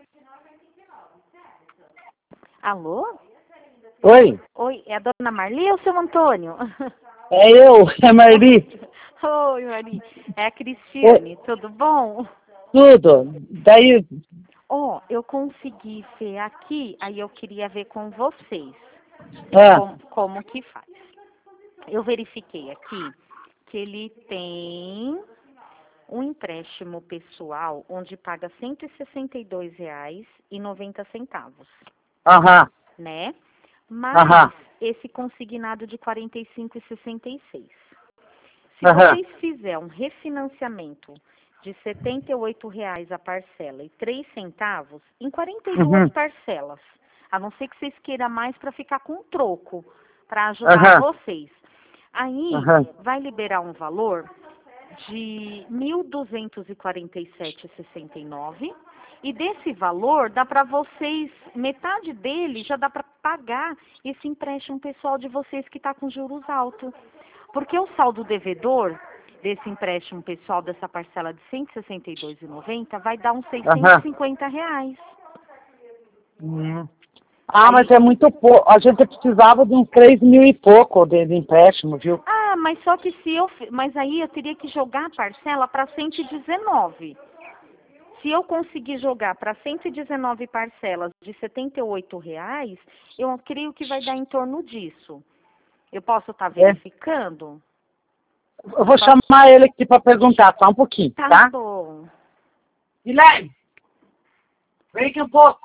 Alô? Oi, Oi, é a dona Marli ou o seu Antônio? é eu, é Marli. Oi, Marli. É a Cristiane, tudo bom? Tudo. Daí, Ó, eu consegui ver aqui, aí eu queria ver com vocês ah, como que faz. Eu verifiquei aqui que ele tem um empréstimo pessoal onde paga R$ 162,90, aham, né? Mas aham, esse consignado de R$ 45,66. Se aham, vocês fizerem um refinanciamento de R$ 78,00 a parcela e 3 centavos, em 42 uhum, parcelas, a não ser que vocês queiram mais para ficar com um troco, para ajudar aham, vocês. Aí aham, vai liberar um valor de 1.247,69 e desse valor dá para vocês, metade dele já dá para pagar esse empréstimo pessoal de vocês que está com juros altos. Porque o saldo devedor desse empréstimo pessoal, dessa parcela de R$ 162,90, vai dar uns aham. R$ 650. Uhum. Ah, mas Aí, é muito pouco. A gente precisava de uns 3.000 e pouco de empréstimo, viu? mas só que mas aí eu teria que jogar a parcela para 119. Se eu conseguir jogar para 119 parcelas de R$ 78,00, eu creio que vai dar em torno disso. Eu posso estar É. verificando? Eu vou Posso? chamar ele aqui para perguntar, só um pouquinho, Tá tá? bom. Guilherme, vem aqui um pouco.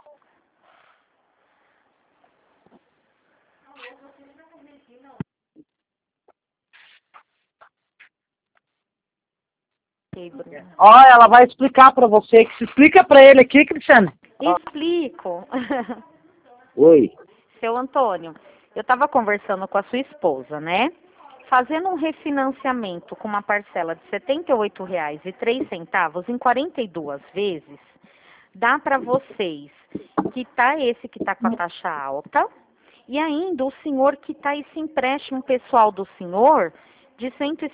Ok, Bruno. Ó, ela vai explicar para você. Que se explica para ele aqui, Cristiane. Ó. Explico. Oi. Seu Antônio, eu estava conversando com a sua esposa, né? Fazendo um refinanciamento com uma parcela de R$ 78,03 em 42 vezes, dá para vocês quitar esse que está com a taxa alta e ainda o senhor quitar esse empréstimo pessoal do senhor de R$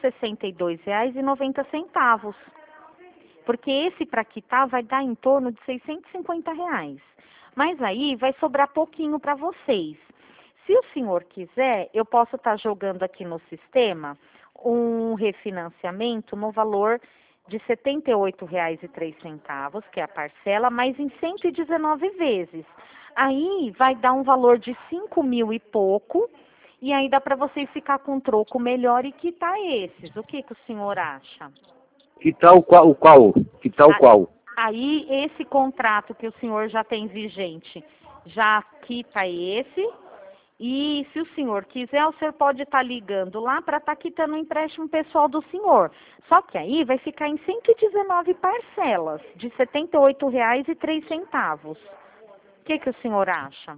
162,90. Porque esse para quitar vai dar em torno de R$ 650. Mas aí vai sobrar pouquinho para vocês. Se o senhor quiser, eu posso estar jogando aqui no sistema um refinanciamento no valor de R$ 78,03, que é a parcela, mas em 119 vezes. Aí vai dar um valor de 5.000 e pouco, e aí dá para vocês ficar com um troco melhor e quitar esses. O que o senhor acha? Que tal qual? Qual? Que tal A- qual? Aí, esse contrato que o senhor já tem vigente, já quita esse. E se o senhor quiser, o senhor pode estar ligando lá para estar quitando o empréstimo pessoal do senhor. Só que aí vai ficar em 119 parcelas de R$ 78,03. O que o senhor acha?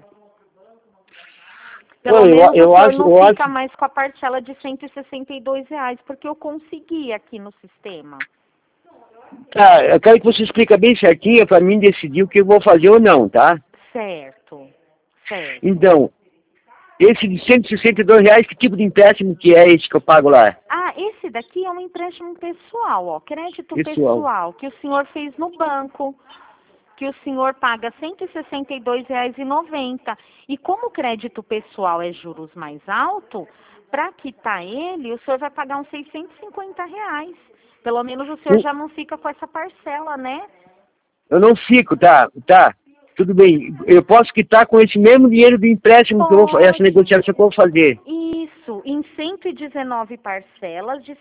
Pelo Oi, menos o eu senhor acho, não eu fica acho. mais com a parcela de R$ 162, porque eu consegui aqui no sistema. Tá, eu quero que você explique bem certinho para mim decidir o que eu vou fazer ou não, tá? Certo, certo. Então, esse de R$ 162, que tipo de empréstimo que é esse que eu pago lá? Esse daqui é um empréstimo pessoal, ó, crédito Pessoal. pessoal, que o senhor fez no banco, que o senhor paga R$ 162,90. E como o crédito pessoal é juros mais alto, para quitar ele, o senhor vai pagar uns R$ 650. Pelo menos o senhor Hum, já não fica com essa parcela, né? Eu não fico, tá? Tá. Tudo bem. Eu posso quitar com esse mesmo dinheiro do empréstimo que eu vou, essa Pode. negociação que eu vou fazer. Isso, em 119 parcelas de R$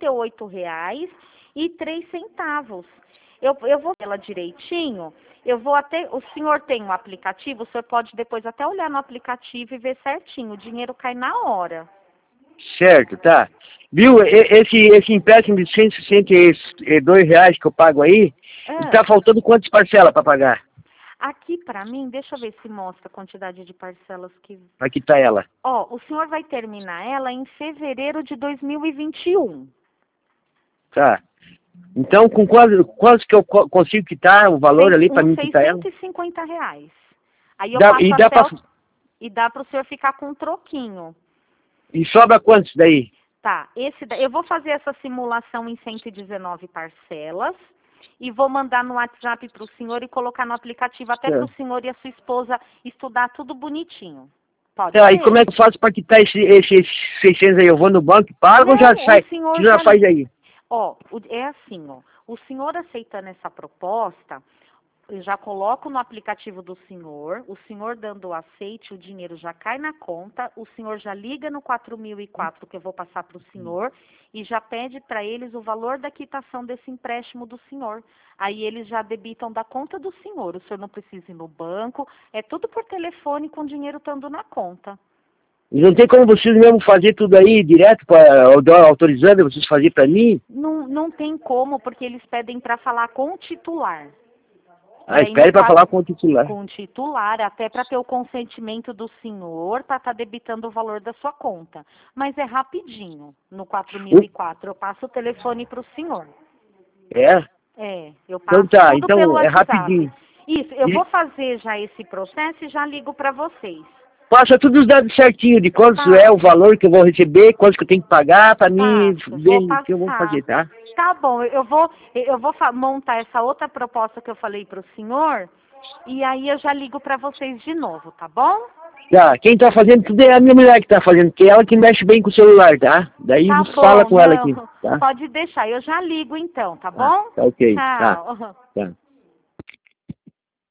78,03. Eu vou ver ela direitinho. Eu vou até. O senhor tem um aplicativo, o senhor pode depois até olhar no aplicativo e ver certinho. O dinheiro cai na hora. Certo, tá. Viu? Esse empréstimo de R$ 162 que eu pago aí, Ah, está faltando quantas parcelas para pagar? aqui para mim, deixa eu ver se mostra a quantidade de parcelas que. Para quitar ela. Ó, o senhor vai terminar ela em fevereiro de 2021. Tá. Então, com quantos que eu consigo quitar o valor ali para Uns mim quitar ela? R$ 650. Aí eu Dá, passo e dá até pra, o. E dá para o senhor ficar com um troquinho. e sobra quantos daí? Tá, eu vou fazer essa simulação em 119 parcelas e vou mandar no WhatsApp para o senhor e colocar no aplicativo até para o senhor e a sua esposa estudar tudo bonitinho. Pode Tá, ser? e como é que eu faço para quitar esses 600 aí? Eu vou no banco e pago ou Não, já sai? o senhor Já faz aí? Ó, é assim, ó. O senhor aceitando essa proposta, eu já coloco no aplicativo do senhor, o senhor dando o aceite, o dinheiro já cai na conta, o senhor já liga no 4004 que eu vou passar para o senhor e já pede para eles o valor da quitação desse empréstimo do senhor. Aí eles já debitam da conta do senhor, o senhor não precisa ir no banco, é tudo por telefone com o dinheiro estando na conta. Não tem como vocês mesmo fazer tudo aí direto, autorizando vocês fazer para mim? Não tem como, porque eles pedem para falar com o titular. Ah, espere para falar com o titular. Com o titular, até para ter o consentimento do senhor, para estar debitando o valor da sua conta. Mas é rapidinho, no 4004. Eu passo o telefone para o senhor. É? É, eu passo Então tá, tudo pelo é WhatsApp. rapidinho. Isso, eu vou fazer já esse processo e já ligo para vocês. Passa todos os dados certinho de quanto Tá. é o valor que eu vou receber, quanto que eu tenho que pagar para mim ver Vou o que eu vou passar. fazer, tá? Tá bom, eu vou montar essa outra proposta que eu falei para o senhor e aí eu já ligo para vocês de novo, tá bom? Tá, quem tá fazendo tudo é a minha mulher que tá fazendo, porque é ela que mexe bem com o celular, tá? Daí Tá você fala bom, com ela não, aqui, tá? pode deixar, eu já ligo então, tá bom? Tá ok, Tchau. tá.